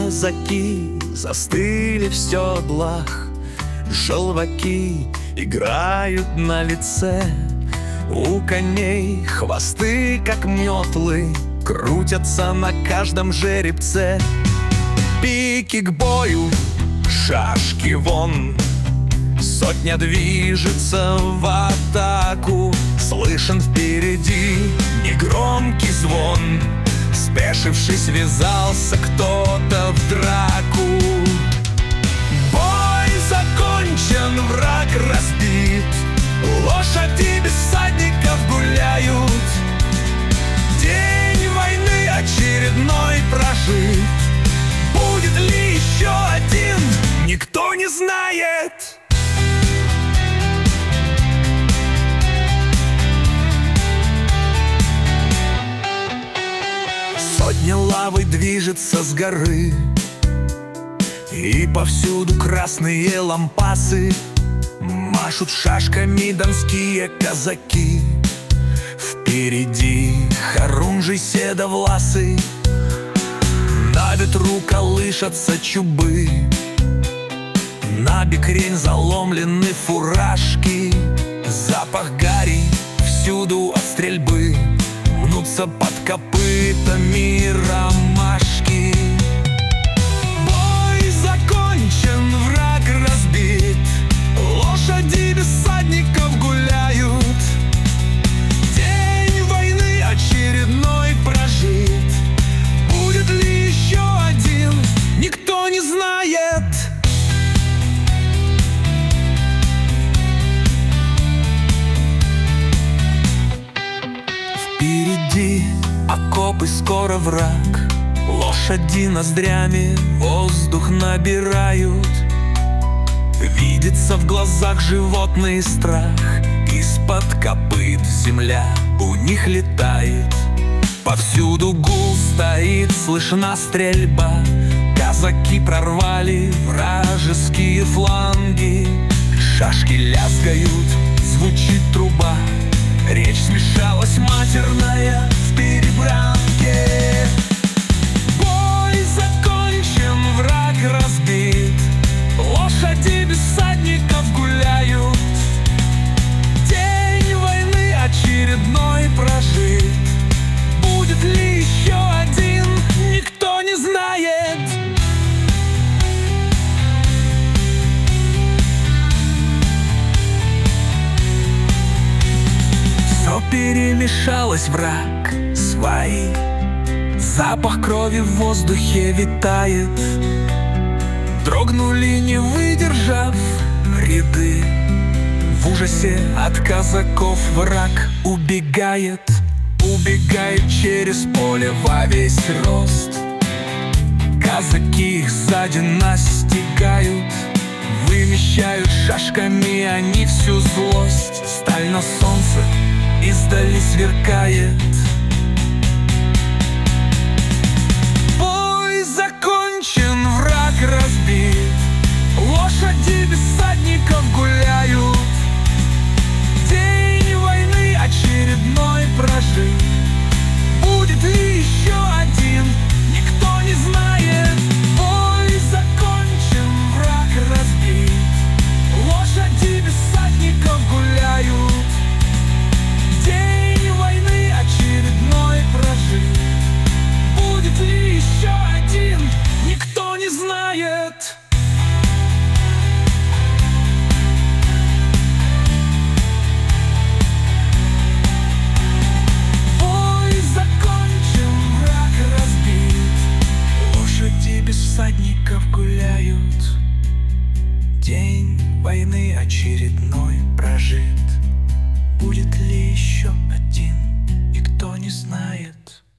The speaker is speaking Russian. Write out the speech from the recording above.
казаки застыли в седлах, желваки играют на лице. У коней хвосты, как метлы, крутятся на каждом жеребце. Пики к бою, шашки вон, сотня движется в атаку. Слышен впереди негромкий звон, спешившись, ввязался кто-то в драку. Бой закончен, враг разбит, лошади без всадников гуляют. День войны очередной прожит, будет ли еще один, никто не знает. Сотня лавы движется с горы, и повсюду красные лампасы. Машут шашками донские казаки. Впереди хорунжий седовласый, на ветру колышатся чубы. На бекрень заломлены фуражки, запах гари всюду от стрельбы. Мнутся под копытами ромашки. Бой закончен, враг разбит, лошади без всадников гуляют. День войны очередной прожит, будет ли еще один, никто не знает. Впереди окопы, скоро враг. Лошади ноздрями воздух набирают. Видится в глазах животный страх, из-под копыт земля у них летает. Повсюду гул стоит, слышна стрельба. Казаки прорвали вражеские фланги. Шашки лязгают, звучит труба. Речь смешалась матерная в перебранке. Бой закончен, враг разбит, лошади без всадников гуляют. День войны очередной прожит, будет ли еще один, никто не знает. Все перемешалось, враг, свои. Запах крови в воздухе витает. Дрогнули, не выдержав, ряды. В ужасе от казаков враг убегает. Убегает через поле во весь рост. Казаки их сзади настигают. Вымещают шашками они всю злость. Сталь на солнце издали сверкает. Бой закончен, враг разбит, лошади без всадников гуляют. День войны очередной прожит, будет ли еще один, никто не знает. Бой закончен, враг разбит, лошади без всадников гуляют. День войны очередной прожит, будет ли еще один, никто не знает. Бой закончен, враг разбит, лошади без всадников гуляют. День войны очередной прожит, будет ли еще один, никто не знает.